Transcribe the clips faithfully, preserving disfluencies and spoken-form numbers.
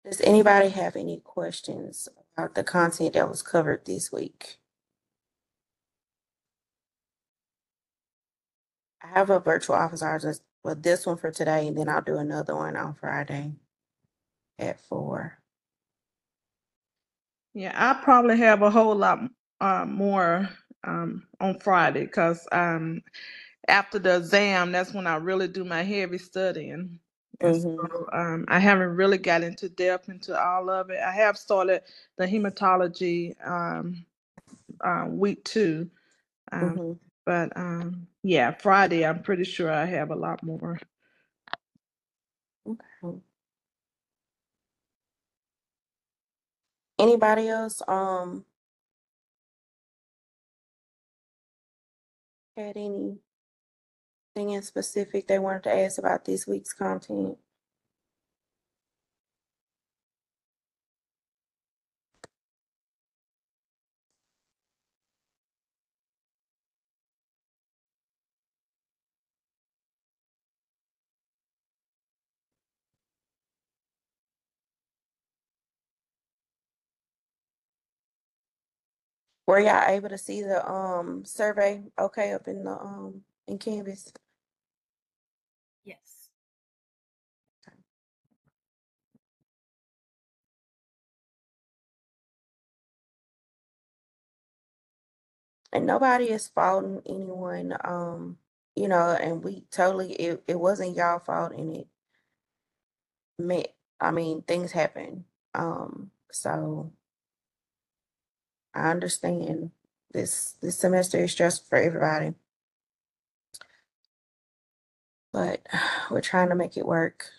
Does anybody have any questions about the content that was covered this week? I have a virtual office hours, just- well, this one for today, and then I'll do another one on Friday at four. Yeah, I probably have a whole lot uh, more um, on Friday because um, after the exam, that's when I really do my heavy studying. And Mm-hmm. so um, I haven't really got into depth into all of it. I have started the hematology um, uh, week two. Um, Mm-hmm. but um, yeah, Friday, I'm pretty sure I have a lot more. Okay. Anybody else um had anything in specific they wanted to ask about this week's content? Were y'all able to see the um survey okay up in the um in Canvas? Yes. And nobody is faulting anyone, um, you know, and we totally it, it wasn't y'all fault and it meant I mean things happen. Um, so I understand this this semester is stressful for everybody, but we're trying to make it work.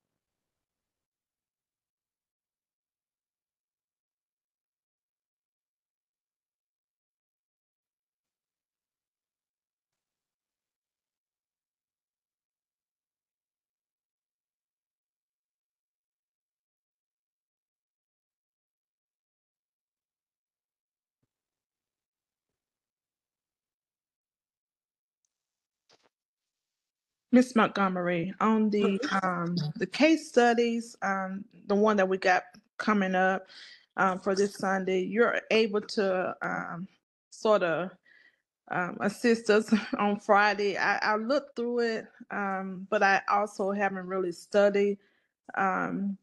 Miss Montgomery, on the um, the case studies, um, the one that we got coming up um, for this Sunday, you're able to um, sort of um, assist us on Friday. I, I looked through it, um, but I also haven't really studied um,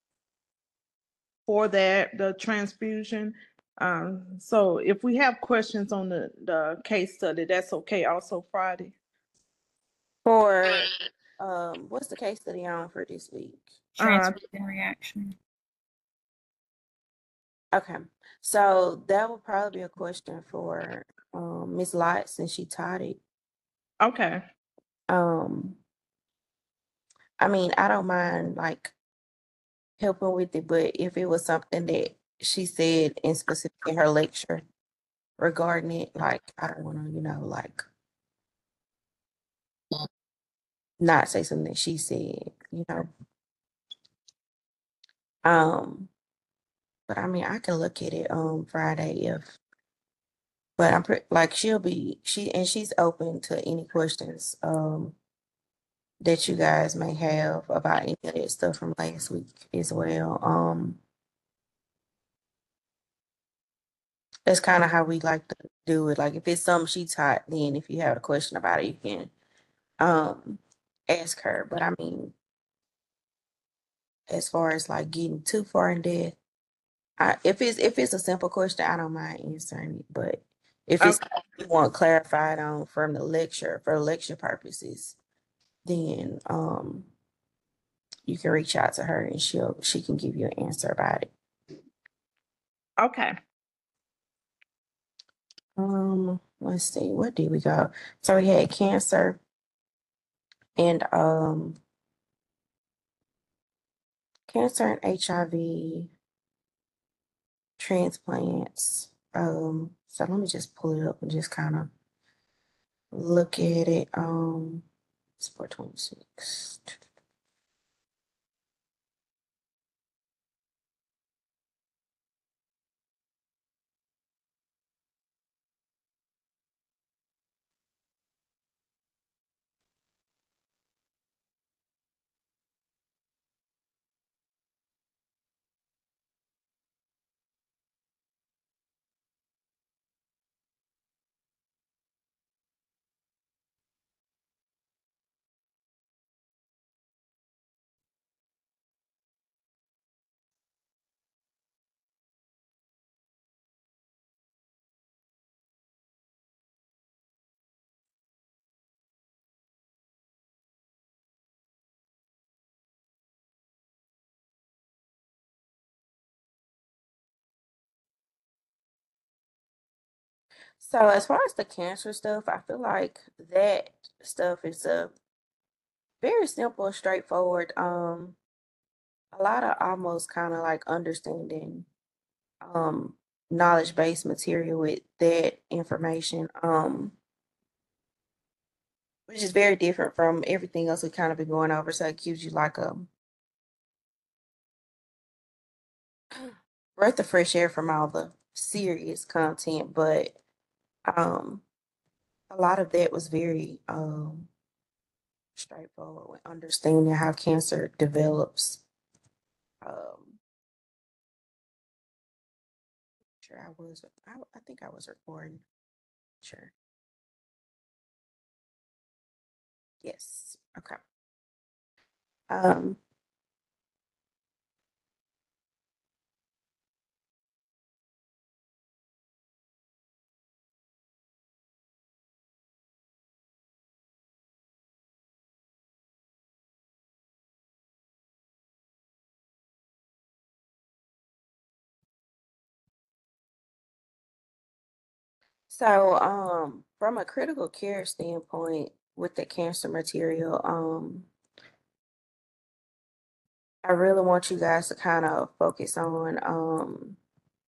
for that the transfusion. Um, so if we have questions on the the case study, that's okay. Also Friday. For um, what's the case study on for this week? Uh, Transfusion reaction. Okay, so that would probably be a question for um Miss Lott since she taught it. okay. Um, I mean, I don't mind like helping with it, but if it was something that she said in specific in her lecture regarding it, like I don't want to, you know, like not say something that she said, you know. Um, but I mean, I can look at it on Friday if, but I'm pretty like she'll be she and she's open to any questions um that you guys may have about any of that stuff from last week as well. Um, that's kind of how we like to do it. Like if it's something she taught, then if you have a question about it, you can um ask her. But I mean, as far as like getting too far in depth, I, if it's if it's a simple question, I don't mind answering it. But if it's Okay. you want clarified on from the lecture for lecture purposes, then um you can reach out to her and she'll she can give you an answer about it. Okay. Um, let's see, what did we go? So we had cancer and um cancer and H I V transplants. Um, so let me just pull it up and just kind of look at it. Um, it's four twenty-six. So as far as the cancer stuff, I feel like that stuff is a very simple, straightforward, um, a lot of almost kind of like understanding um knowledge based material with that information. Um which is very different from everything else we kind of been going over. So it gives you like a breath of fresh air from all the serious content, but um a lot of that was very um straightforward with understanding how cancer develops. Um sure I was I, I think I was recording. Sure. Yes. Okay. Um so um from a critical care standpoint with the cancer material, um I really want you guys to kind of focus on um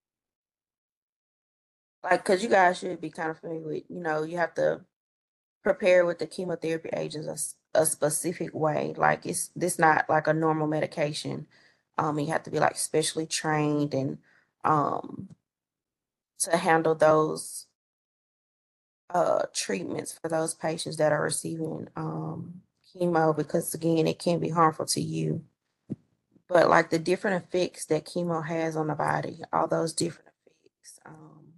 like because you guys should be kind of familiar with, you know, you have to prepare with the chemotherapy agents a, s- a specific way. Like it's this not like a normal medication. Um, you have to be like specially trained and um to handle those uh treatments for those patients that are receiving um chemo because again it can be harmful to you. But like the different effects that chemo has on the body, all those different effects. Um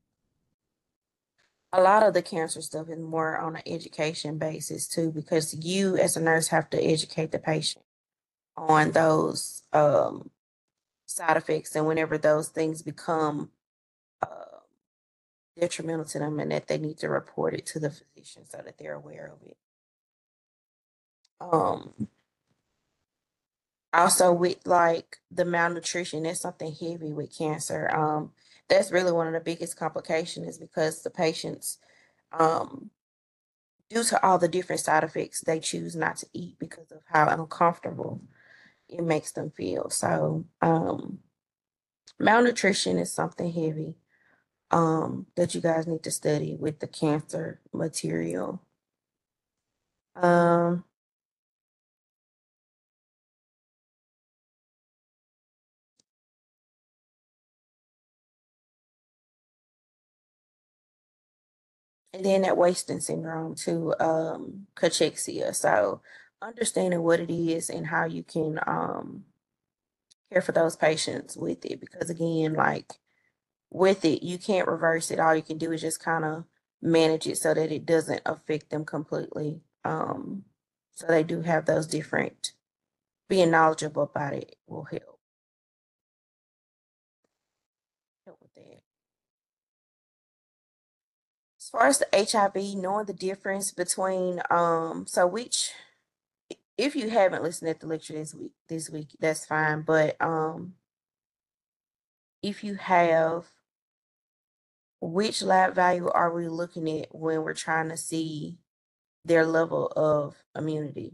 a lot of the cancer stuff is more on an education basis too, because you as a nurse have to educate the patient on those um, side effects and whenever those things become uh, detrimental to them and that they need to report it to the physician so that they're aware of it. Um, Also with like the malnutrition, that's something heavy with cancer. Um, that's really one of the biggest complications is because the patients um, due to all the different side effects, they choose not to eat because of how uncomfortable it makes them feel. So, um, malnutrition is something heavy um, that you guys need to study with the cancer material. Um, and then that wasting syndrome too, um, cachexia. So, understanding what it is and how you can um, care for those patients with it, because again, like with it, you can't reverse it. All you can do is just kind of manage it so that it doesn't affect them completely. Um, so they do have those different, being knowledgeable about it will help help with that. As far as the H I V, knowing the difference between um, so which if you haven't listened at the lecture this week, this week that's fine. But um, if you have, which lab value are we looking at when we're trying to see their level of immunity?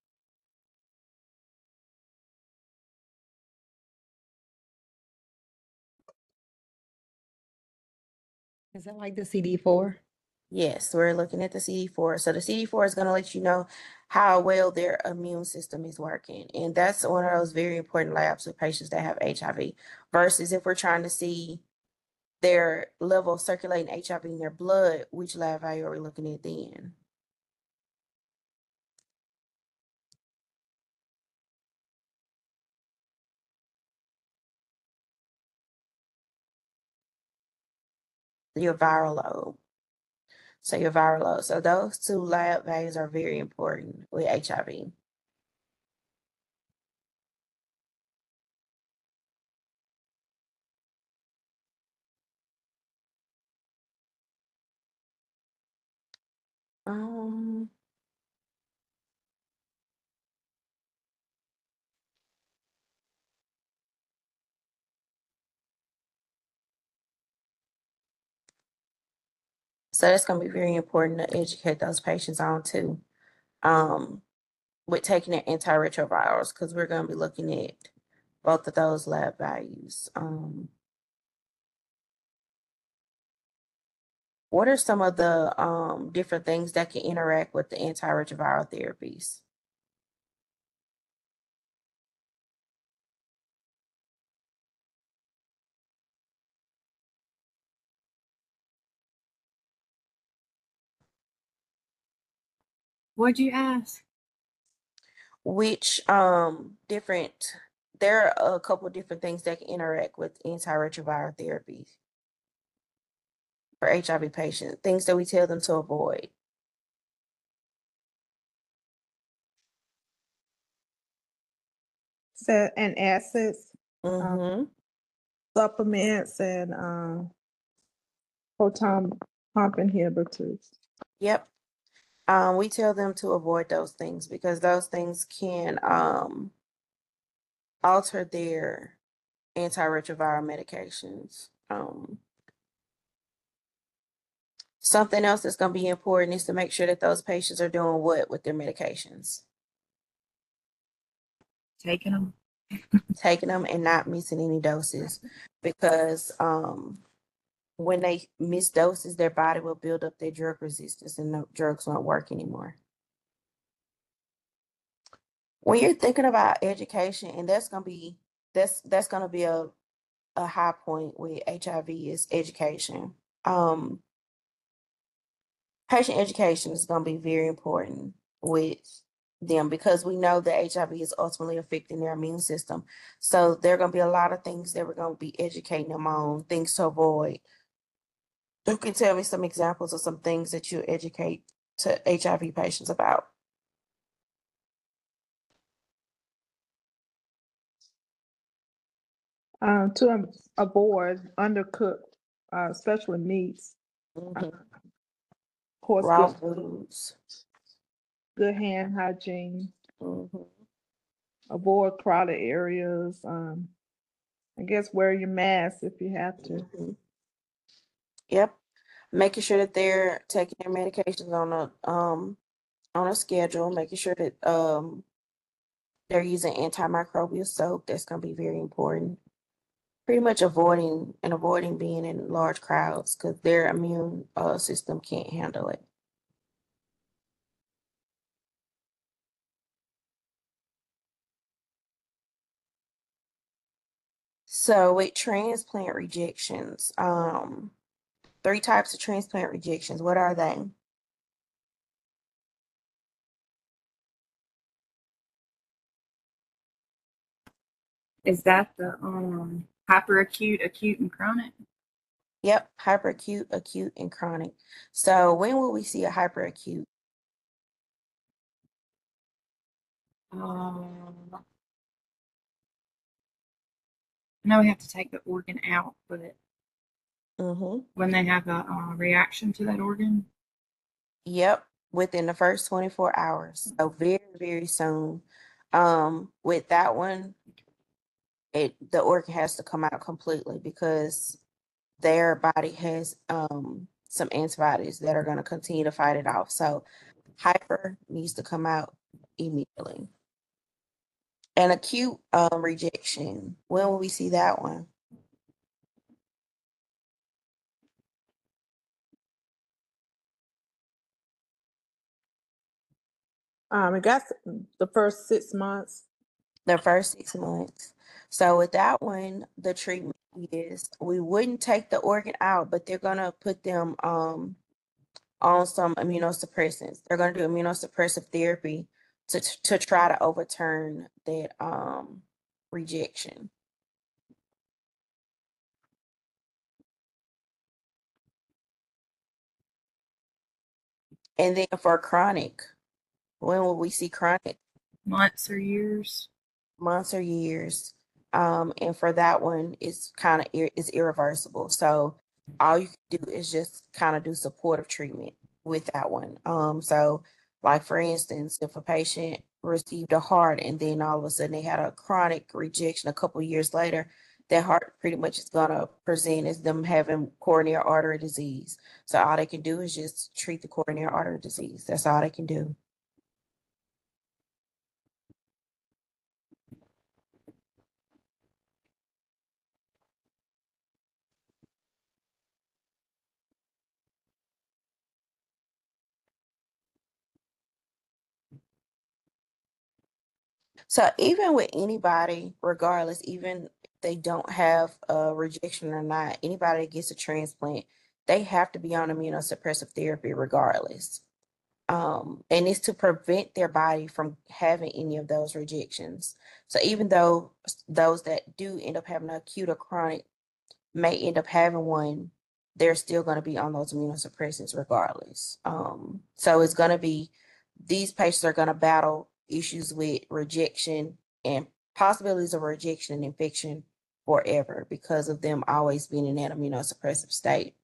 Is that like the C D four? Yes, we're looking at the C D four. So the C D four is going to let you know how well their immune system is working. And that's one of those very important labs with patients that have H I V. Versus if we're trying to see their level of circulating H I V in their blood, which lab value are we looking at then? Your viral load. So your viral load. So those two lab values are very important with H I V. Um, So that's going to be very important to educate those patients on too. Um, with taking their antiretrovirals, because we're going to be looking at both of those lab values. Um, what are some of the um, different things that can interact with the antiretroviral therapies? What'd you ask? Which um, different, there are a couple of different things that can interact with antiretroviral therapies for H I V patients, things that we tell them to avoid. So, and acids, um, Mm-hmm. supplements, and um, proton pump inhibitors. Yep. Um, we tell them to avoid those things because those things can um, alter their antiretroviral medications. Um, something else that's going to be important is to make sure that those patients are doing what with their medications, Taking them. taking them and not missing any doses, because um, when they miss doses, their body will build up their drug resistance and the drugs won't work anymore. When you're thinking about education, and that's going to be that's that's going to be a a high point with H I V is education. Um, patient education is going to be very important with them because we know that H I V is ultimately affecting their immune system. So there are going to be a lot of things that we're going to be educating them on, things to avoid. You can tell me some examples of some things that you educate to H I V patients about. Um, to um, avoid undercooked, uh, especially meats. Uh, Mhm. of course, Raw good, foods. good hand hygiene. Mhm. Avoid crowded areas. Um, I guess wear your mask if you have to. Mhm. Yep. Making sure that they're taking their medications on a um on a schedule, making sure that um they're using antimicrobial soap. That's going to be very important. Pretty much avoiding and avoiding being in large crowds because their immune uh, system can't handle it. So with transplant rejections, um, three types of transplant rejections. What are they? Is that the um hyperacute, acute, and chronic? Yep, hyperacute, acute, and chronic. So when will we see a hyperacute? Um, I know we have to take the organ out, but Mm-hmm. when they have a uh, reaction to that organ. Yep, within the first twenty-four hours. So very, very soon. Um, with that one, it the organ has to come out completely because their body has um some antibodies that are going to continue to fight it off. So hyper needs to come out immediately. An acute um rejection. When will we see that one? Um, it got the first six months. The first six months. So with that one, the treatment is we wouldn't take the organ out, but they're gonna put them um on some immunosuppressants. They're gonna do immunosuppressive therapy to to try to overturn that um rejection. And then for chronic, when will we see chronic? Months or years. Months or years. Um, and for that one, it's kind of ir- it's irreversible. So all you can do is just kind of do supportive treatment with that one. Um, so like for instance, if a patient received a heart and then all of a sudden they had a chronic rejection a couple years later, their heart pretty much is gonna present as them having coronary artery disease. So all they can do is just treat the coronary artery disease. That's all they can do. So even with anybody, regardless, even if they don't have a rejection or not, anybody that gets a transplant, they have to be on immunosuppressive therapy regardless. Um, and it's to prevent their body from having any of those rejections. So even though those that do end up having an acute or chronic may end up having one, they're still going to be on those immunosuppressants regardless. Um, so it's going to be, these patients are going to battle issues with rejection and possibilities of rejection and infection forever because of them always being in that immunosuppressive state.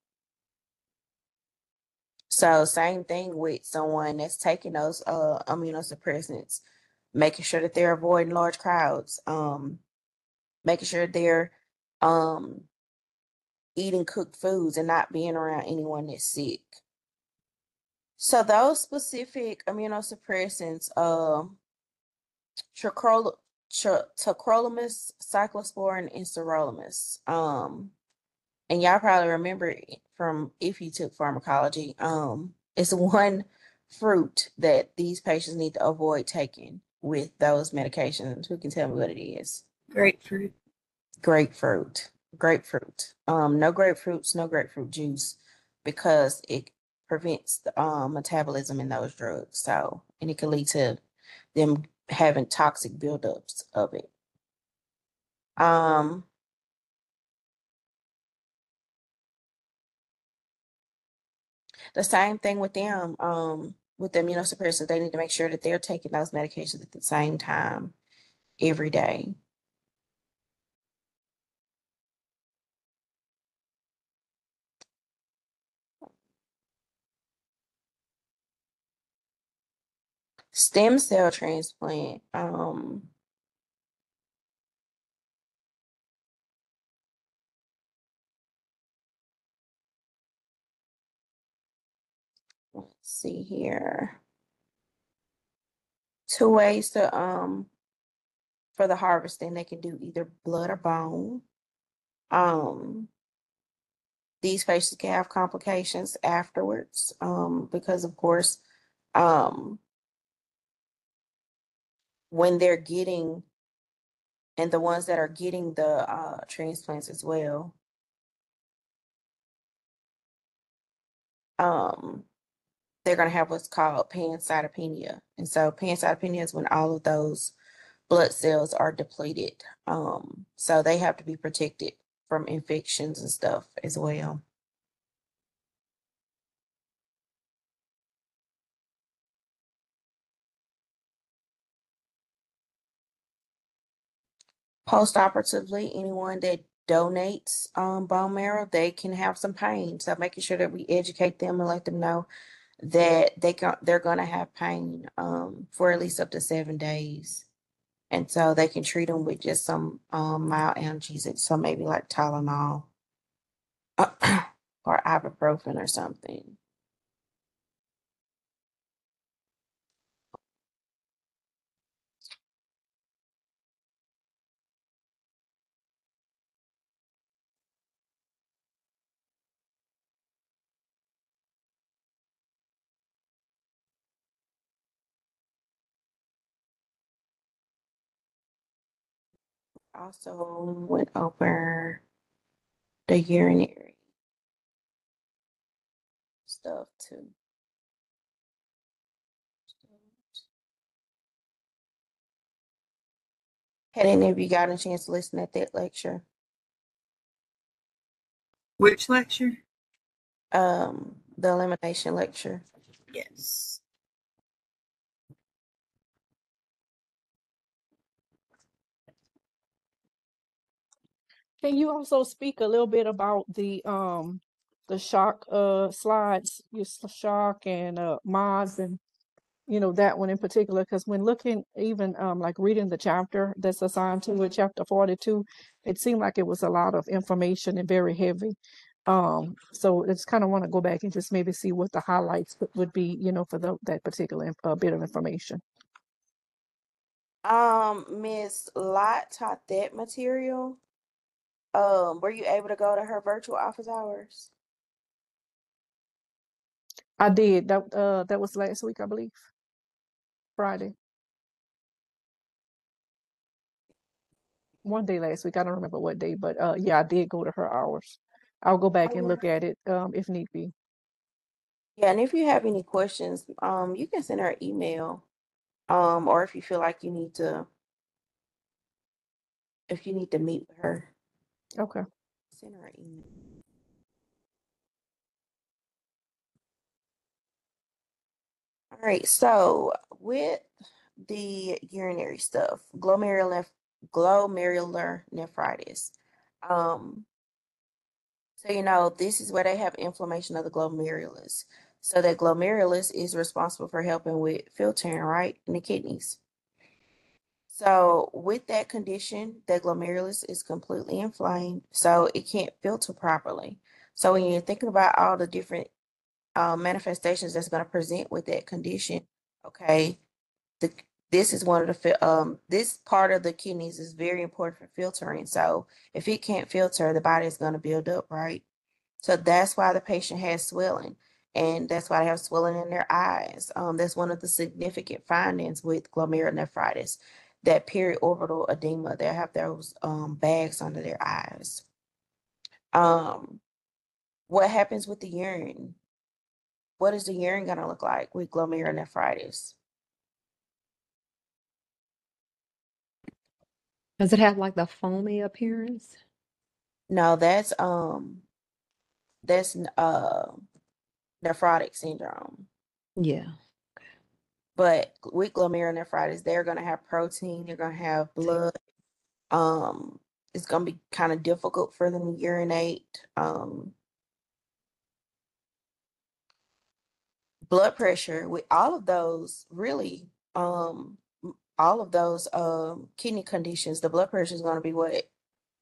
So same thing with someone that's taking those uh, immunosuppressants, making sure that they're avoiding large crowds, um, making sure they're um, eating cooked foods and not being around anyone that's sick. So those specific immunosuppressants, um, tacrol- tra- tacrolimus, cyclosporin, and sirolimus. Um, and y'all probably remember it from if you took pharmacology. Um, it's one fruit that these patients need to avoid taking with those medications. Who can tell me what it is? Grapefruit. Grapefruit. Grapefruit. Um, no grapefruits, no grapefruit juice because it prevents the um, metabolism in those drugs. So, and it can lead to them having toxic buildups of it. Um, the same thing with them. Um, with the immunosuppressants, they need to make sure that they're taking those medications at the same time every day. Stem cell transplant. Um, let's see here. Two ways to um for the harvesting, they can do either blood or bone. Um, these patients can have complications afterwards, um, because of course, um, when they're getting, and the ones that are getting the uh, transplants as well, um, they're going to have what's called pancytopenia. And so pancytopenia is when all of those blood cells are depleted. Um, so they have to be protected from infections and stuff as well. Post-operatively, anyone that donates um, bone marrow, they can have some pain. So making sure that we educate them and let them know that they can, they're going to have pain um, for at least up to seven days. And so they can treat them with just some um, mild analgesics, so maybe like Tylenol or ibuprofen or something. Also went over the urinary stuff too. Had any of you gotten a chance to listen at that lecture? Which lecture? Um, the elimination lecture. Yes. Can you also speak a little bit about the um the shock uh slides, your s- shock and uh mods and you know, that one in particular, because when looking, even um, like reading the chapter that's assigned to it, chapter forty-two, it seemed like it was a lot of information and very heavy. Um, so it's kind of want to go back and just maybe see what the highlights would- would be, you know, for the, that particular inf- uh, bit of information. Um, Miss Lot taught that material. Um, were you able to go to her virtual office hours? I did that. Uh, that was last week, I believe, Friday. One day last week. I don't remember what day, but uh, yeah, I did go to her hours. I'll go back Oh, and yeah. look at it um, if need be. Yeah, and if you have any questions, um, you can send her an email. Um, or if you feel like you need to, if you need to meet with her, Okay. send her an email. All right, so with the urinary stuff, glomerular glomerular nephritis. Um, so you know, this is where they have inflammation of the glomerulus. So that glomerulus is responsible for helping with filtering, right, in the kidneys. So with that condition, the glomerulus is completely inflamed, so it can't filter properly. So when you're thinking about all the different uh, manifestations that's going to present with that condition, okay, the this is one of the fil- um this part of the kidneys is very important for filtering. So if it can't filter, the body is going to build up, right? So that's why the patient has swelling, and that's why they have swelling in their eyes. Um, that's one of the significant findings with glomerulonephritis, that periorbital edema. They have those um bags under their eyes. Um, what happens with the urine? What is the urine gonna look like with glomerulonephritis? Does it have like the foamy appearance? No, that's um that's uh nephrotic syndrome. Yeah. But with glomerulonephritis, they're gonna have protein, they're gonna have blood. Um, it's gonna be kind of difficult for them to urinate. Um, blood pressure, with all of those, really, um, m- all of those um kidney conditions, the blood pressure is gonna be what?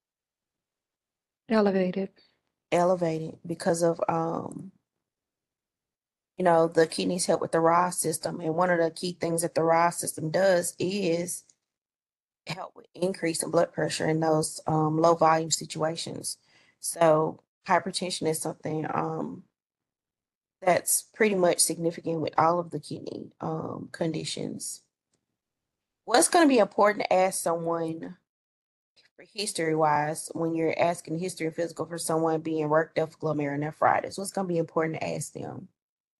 Elevated. Elevated because of um you know, the kidneys help with the R O S system. And one of the key things that the R O S system does is help with increasing blood pressure in those um, low volume situations. So hypertension is something um, that's pretty much significant with all of the kidney um, conditions. What's going to be important to ask someone for history wise when you're asking history and physical for someone being worked up for glomerulonephritis? What's going to be important to ask them?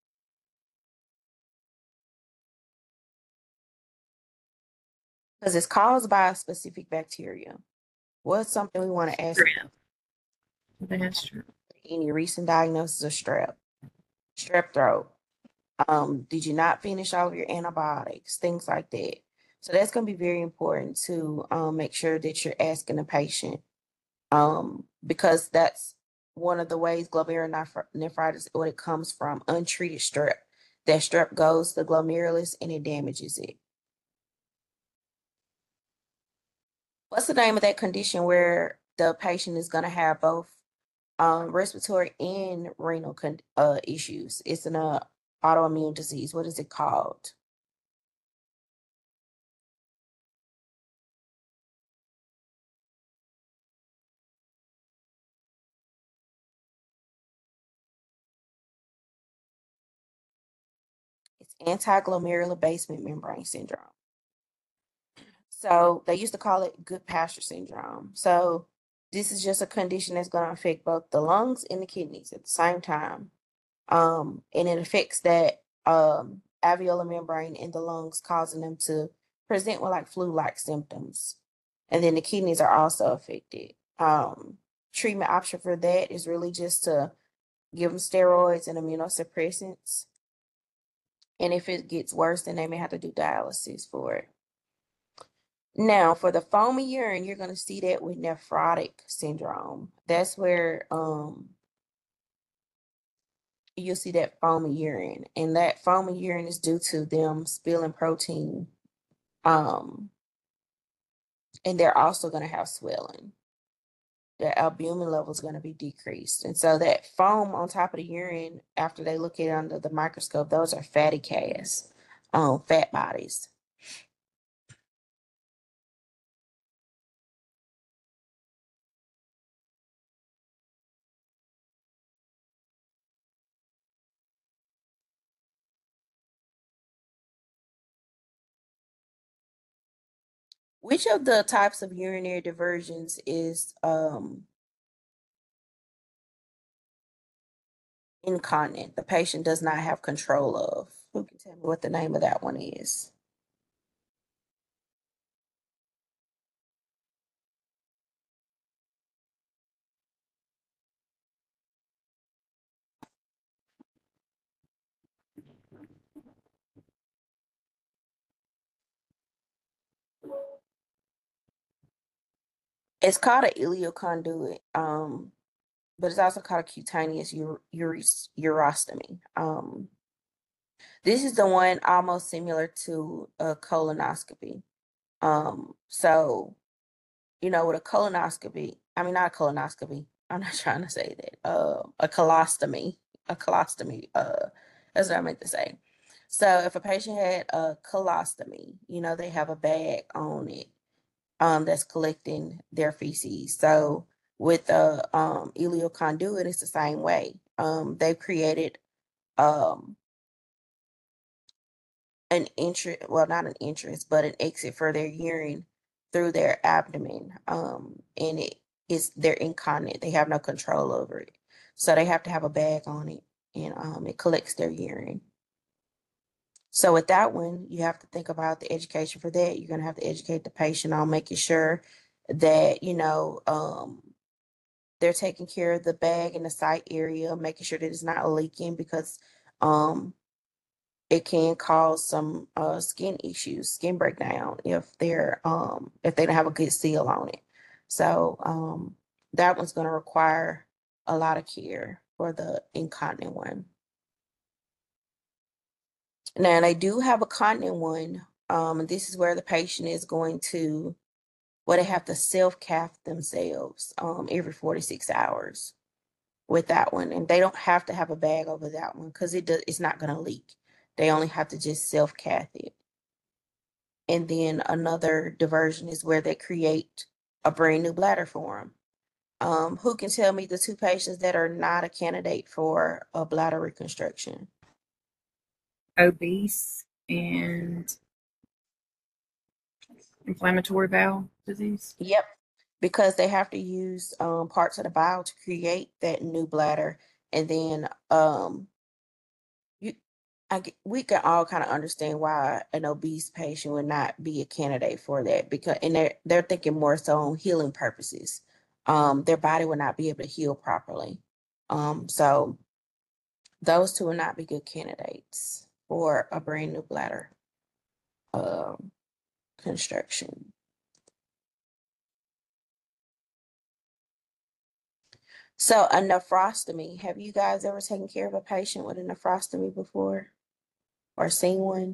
Because it's caused by a specific bacteria. What's something we want to ask them? That's true. Any recent diagnosis of strep, strep throat? Um, did you not finish all of your antibiotics? Things like that. So that's going to be very important to um, make sure that you're asking the patient, um, because that's one of the ways glomerulonephritis, what it comes from, untreated strep. That strep goes to the glomerulus and it damages it. What's the name of that condition where the patient is going to have both um, respiratory and renal con- uh, issues? It's an uh, autoimmune disease. What is it called? It's anti-glomerular basement membrane syndrome. So they used to call it Goodpasture syndrome. So this is just a condition that's going to affect both the lungs and the kidneys at the same time. Um, and it affects that um, alveolar membrane in the lungs, causing them to present with like flu-like symptoms. And then the kidneys are also affected. Um, treatment option for that is really just to give them steroids and immunosuppressants. And if it gets worse, then they may have to do dialysis for it. Now, for the foamy urine, you're going to see that with nephrotic syndrome. That's where um, you'll see that foamy urine, and that foamy urine is due to them spilling protein. Um, and they're also going to have swelling. Their albumin level is going to be decreased. And so that foam on top of the urine, after they look at it under the microscope, those are fatty casts, um, fat bodies. Which of the types of urinary diversions is um, incontinent? The patient does not have control of. Who can tell me what the name of that one is? It's called an ileoconduit, um, but it's also called a cutaneous ur- uros- urostomy. Um, this is the one almost similar to a colonoscopy. Um, so, you know, with a colonoscopy, I mean, not a colonoscopy, I'm not trying to say that, uh, a colostomy, a colostomy, uh, that's what I meant to say. So if a patient had a colostomy, you know, they have a bag on it, um, that's collecting their feces. So with the um, ileal conduit, it's the same way. Um, they've created um, an entrance, well, not an entrance, but an exit for their urine through their abdomen. Um, and it is they're incontinent. They have no control over it. So they have to have a bag on it, and um, it collects their urine. So with that one, you have to think about the education for that. You're going to have to educate the patient on making sure that, you know, um, they're taking care of the bag and the site area, making sure that it's not leaking, because um, it can cause some uh, skin issues, skin breakdown if they're um, if they don't have a good seal on it. So um, that one's going to require a lot of care for the incontinent one. Now they do have a continent one. Um, and this is where the patient is going to, where they have to self-cath themselves um, every forty-six hours with that one. And they don't have to have a bag over that one because it does, it's not going to leak. They only have to just self-cath it. And then another diversion is where they create a brand new bladder for them. Um, who can tell me the two patients that are not a candidate for a bladder reconstruction? Obese and inflammatory bowel disease. Yep, because they have to use um, parts of the bowel to create that new bladder, and then um, you, I get, we can all kind of understand why an obese patient would not be a candidate for that, because and they're they're thinking more so on healing purposes. Um, their body would not be able to heal properly. Um, so those two would not be good candidates for a brand new bladder um, construction. So a nephrostomy, have you guys ever taken care of a patient with a nephrostomy before or seen one?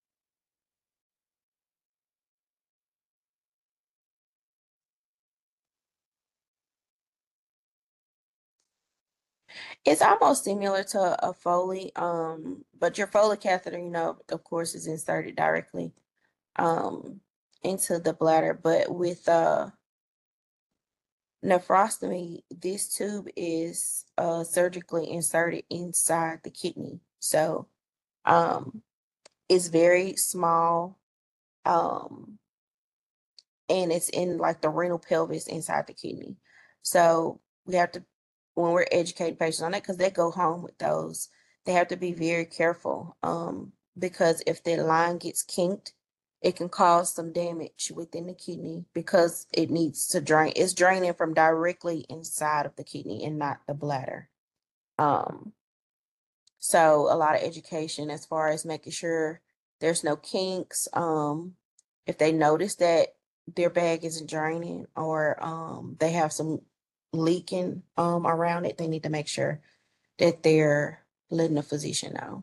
It's almost similar to a Foley, um, but your Foley catheter, you know, of course, is inserted directly um, into the bladder. But with uh, nephrostomy, this tube is uh, surgically inserted inside the kidney. So um, it's very small. Um, and it's in like the renal pelvis inside the kidney. So we have to, when we're educating patients on that, because they go home with those, they have to be very careful. Um, because if the line gets kinked, it can cause some damage within the kidney because it needs to drain. It's draining from directly inside of the kidney and not the bladder. Um, so a lot of education as far as making sure there's no kinks. Um, if they notice that their bag isn't draining or um, they have some leaking um, around it, they need to make sure that they're letting the physician know.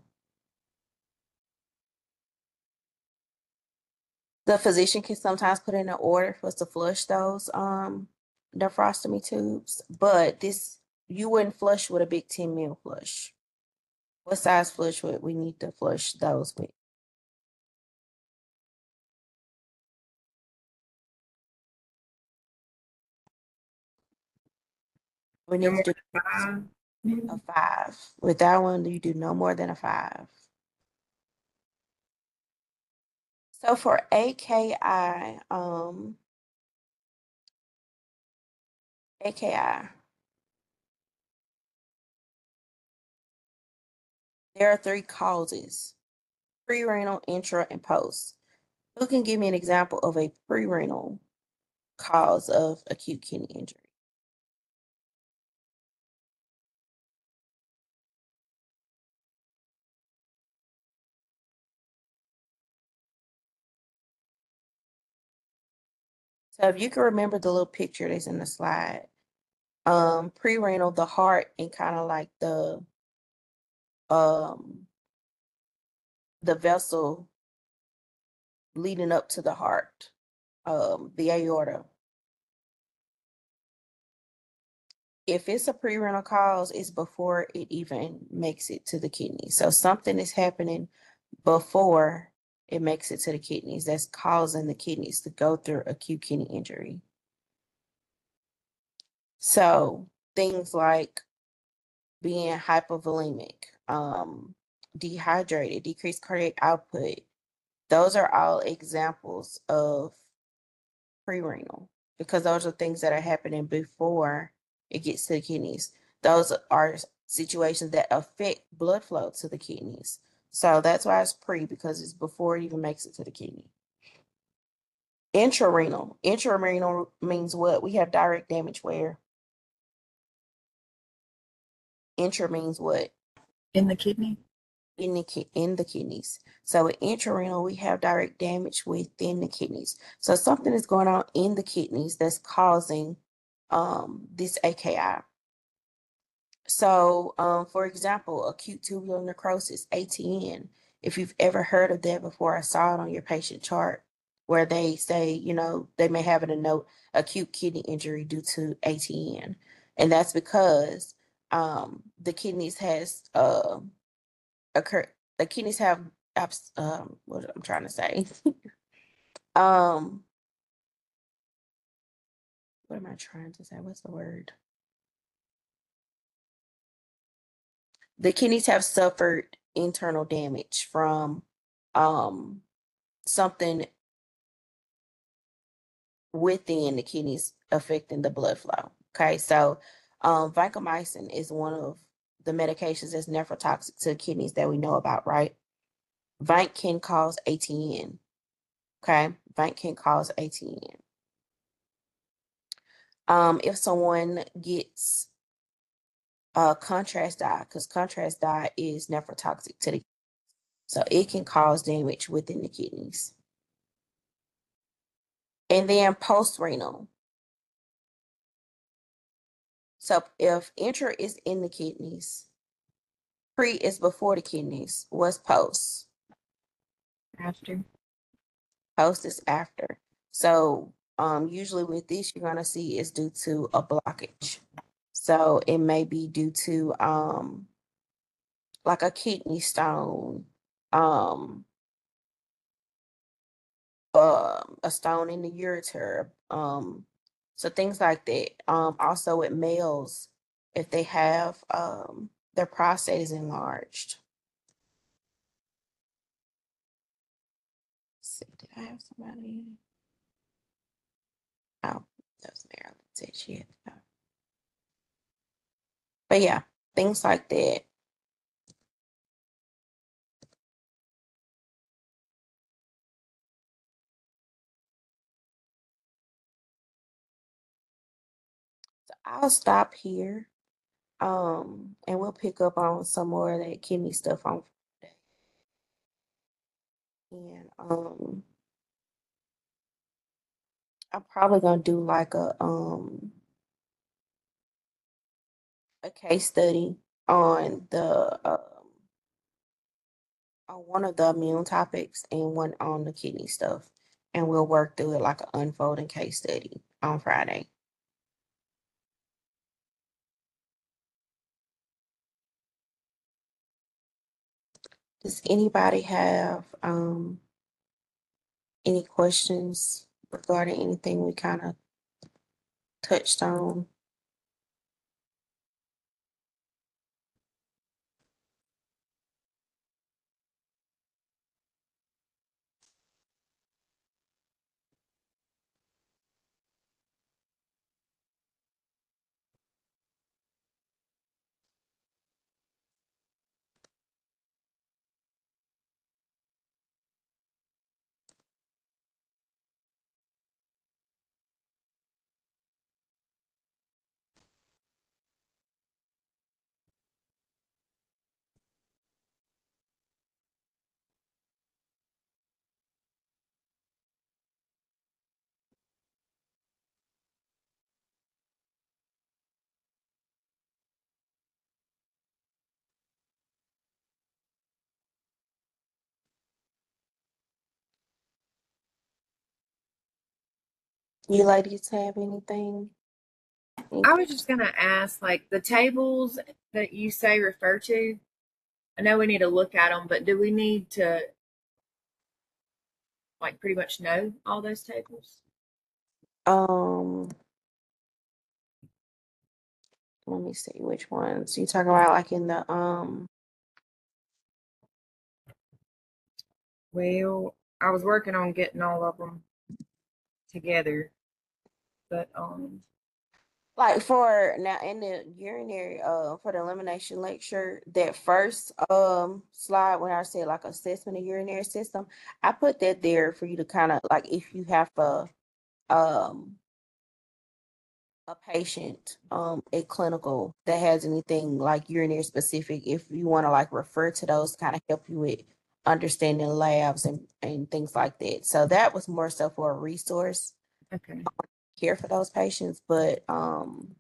The physician can sometimes put in an order for us to flush those um nephrostomy tubes, but this you wouldn't flush with a big ten mil flush. What size flush would we need to flush those with? We No need more to do than five. maybe? a five. With that one, you do no more than a five. So for A K I, um, A K I, there are three causes: pre-renal, intra, and post. Who can give me an example of a pre-renal cause of acute kidney injury? So if you can remember the little picture that's in the slide, um, pre-renal, the heart and kind of like the um the vessel leading up to the heart, um, the aorta. If it's a pre-renal cause, it's before it even makes it to the kidney. So something is happening before it makes it to the kidneys that's causing the kidneys to go through acute kidney injury. So things like being hypovolemic, um, dehydrated, decreased cardiac output, those are all examples of pre-renal because those are things that are happening before it gets to the kidneys. Those are situations that affect blood flow to the kidneys. So that's why it's pre, because it's before it even makes it to the kidney. Intrarenal. Intrarenal means what? We have direct damage where? Intra means what? In the kidney? In the ki- in the kidneys. So with intrarenal, we have direct damage within the kidneys. So something is going on in the kidneys that's causing um, this A K I. So, um, for example, acute tubular necrosis, A T N. If you've ever heard of that before, I saw it on your patient chart where they say, you know, they may have in a note acute kidney injury due to A T N, and that's because um, the kidneys has uh, occur. The kidneys have abs- um, what I'm trying to say. um, what am I trying to say? What's the word? The kidneys have suffered internal damage from um, something within the kidneys affecting the blood flow. Okay, so um, vancomycin is one of the medications that's nephrotoxic to the kidneys that we know about, right? Vanc can cause A T N. Okay, Vanc can cause A T N. Um, if someone gets uh, contrast dye, because contrast dye is nephrotoxic to the, so it can cause damage within the kidneys. And then post-renal. So if intra is in the kidneys, pre is before the kidneys, what's post? After. Post is after. So um, usually with this, you're gonna see is due to a blockage. So it may be due to um, like a kidney stone, um, uh, a stone in the ureter, um, so things like that. Um, also with males, if they have um, their prostate is enlarged. Let's see, did I have somebody? Oh, that was Marilyn. Said she had. to go. But yeah, things like that. So I'll stop here. Um, and we'll pick up on some more of that kidney stuff on Friday. And um, I'm probably gonna do like a um a case study on the uh, on one of the immune topics and one on the kidney stuff. And we'll work through it like an unfolding case study on Friday. Does anybody have um, any questions regarding anything we kind of touched on? You ladies have anything? I was just gonna ask, like the tables that you say refer to. I know we need to look at them, but do we need to like pretty much know all those tables? Um, let me see which ones you talking about, like in the um. Well, I was working on getting all of them together, but um, Like for now in the urinary, uh, for the elimination lecture, that first um slide when I said like assessment of urinary system, I put that there for you to kind of like if you have a um a patient um a clinical that has anything like urinary specific, if you want to like refer to those, kind of help you with understanding labs and and things like that. So that was more so for a resource okay, here for those patients, but um.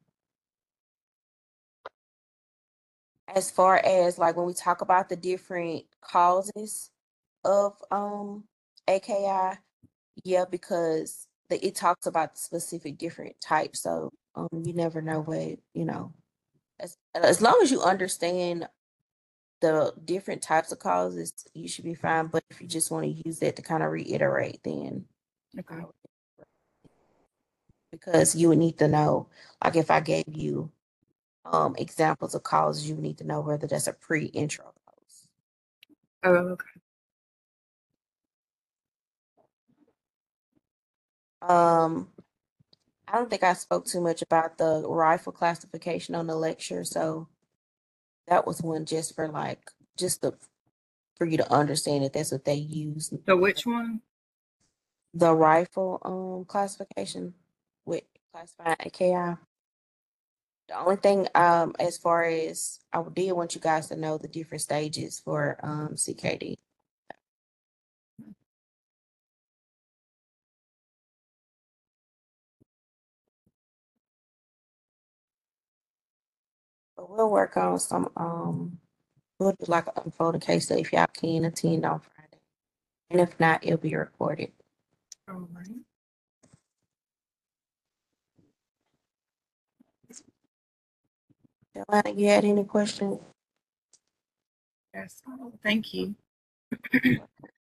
as far as like when we talk about the different causes of um A K I, yeah, because the, it talks about specific different types. So um you never know what, you know, as as long as you understand the different types of causes, you should be fine. But if you just want to use that to kind of reiterate, then okay, I would- because you would need to know, like if I gave you um examples of causes, you would need to know whether that's a pre-intro cause. oh, okay. Um, I don't think I spoke too much about the rifle classification on the lecture, so that was one just for like just the for you to understand that that's what they use. So which one? The rifle um classification with classifying A K I. The only thing um as far as I did want you guys to know the different stages for um C K D. But we'll work on some um we'll do like an unfolding case study if y'all can attend on Friday. And if not, it'll be recorded. All right. Joanna, you had any questions? That's all. Thank you.